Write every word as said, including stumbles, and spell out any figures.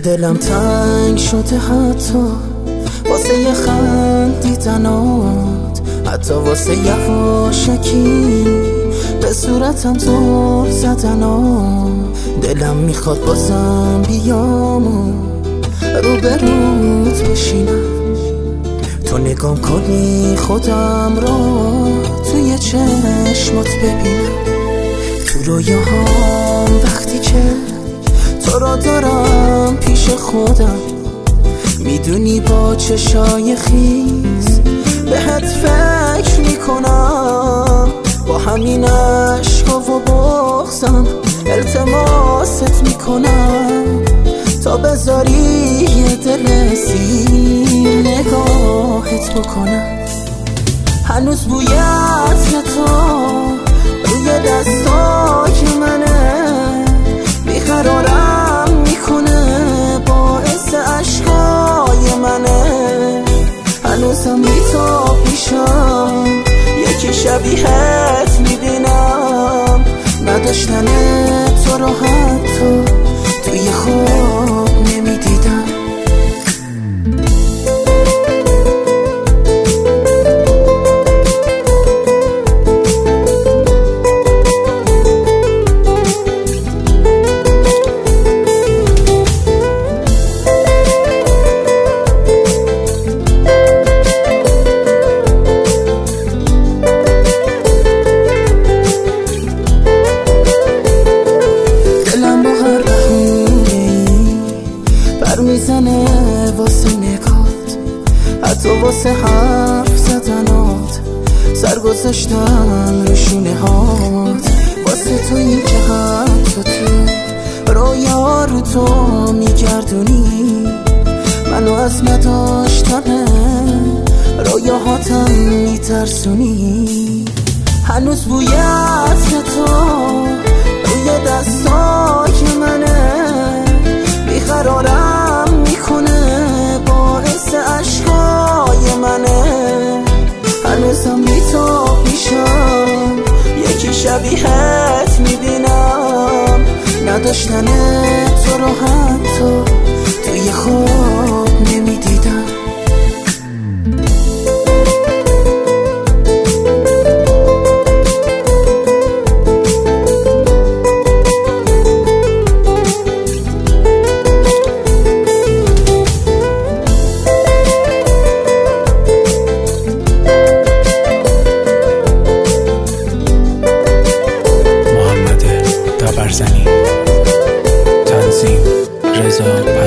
دلم تنگ شده حتی واسه یه خندیدنات، حتی واسه یواشکی به صورتم زل زدنات. دلم میخواد بازم بیام و رو به روت بشینم، تو نگام کنی خودم رو توی چشمات ببینم. تو رویاهام وقتی که تو رو دارم پیش خودم، میدونی با چشای خیز بهت فکر میکنم. با همین عشقا و بغضم التماست میکنم تا بذاری یه دل سیر نگاهت بکنم. هنوز بوی عطر تو روی دستای منه، بیقرارم میکنه باعث عشقای منه. هنوزم میتابیشم یکی شبیهت میبینم، نداشتن تو رو حتی توی خواب نمیدیدم. میزنه واسه نگات، حتی واسه حرف زدنات، سر گذاشتن رو شونه هات. واسه تو این که حتی تو رویا رو تو میگردونی، منو از نداشتن رویاهاتم میترسونی. هنوز بوی عطر تو روی دستای منه، بیقرارم میکنه باعث عشقای منه. هنوزم بیتابیشم یکی شبیهت میبینم، نداشتن تو رو حتی توی خواب نمیدیدم. تنظیم رضا